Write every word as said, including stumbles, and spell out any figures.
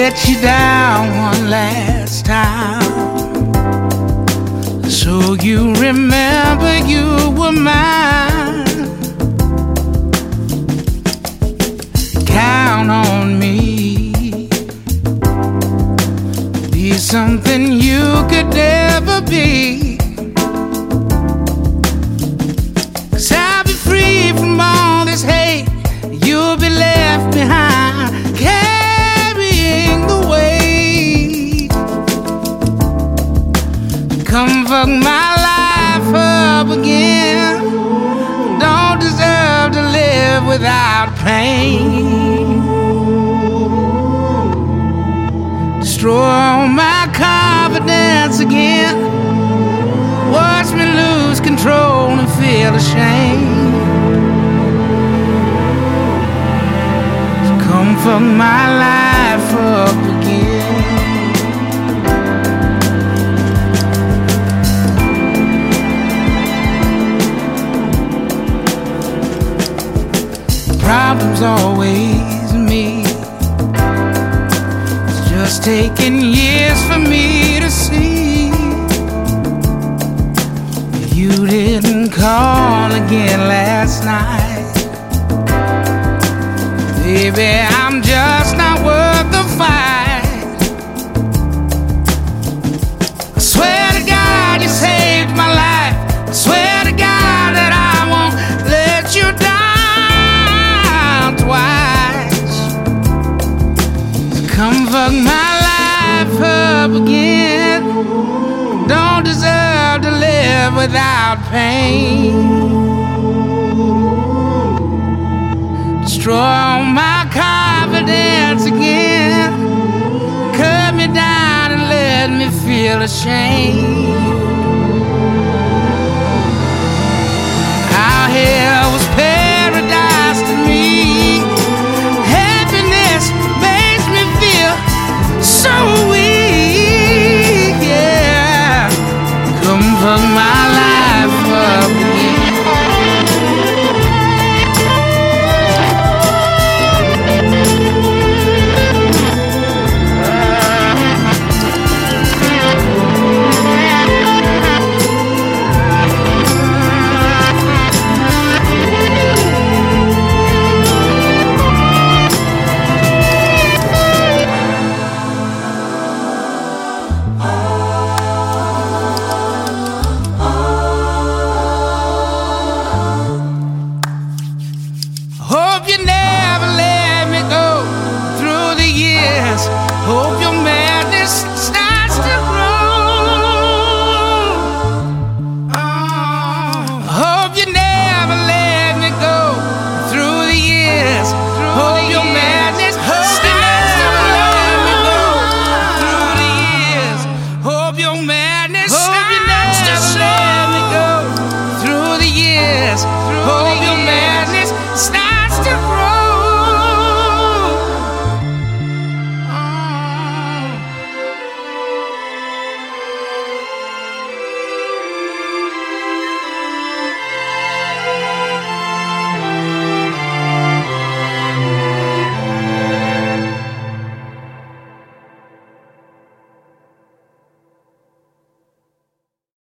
let you down one last time, so you remember you were mine. Count on me, be something you could never be. 'Cause I'll be free from all this hate, you'll be left behind, carrying the weight. Come fuck my life up again, don't deserve to live without pain. Destroy all my confidence again, watch me lose control and feel ashamed. So come fuck my life up again. The problem's always me, it's just taking years for me to see. You didn't call again last night, baby, I'm just not worth the fight. I swear to God you saved my life, I swear to God that I won't let you down twice. So come fuck my life up again, don't deserve to live without pain. Destroy all my confidence again, cut me down and let me feel ashamed. I'll head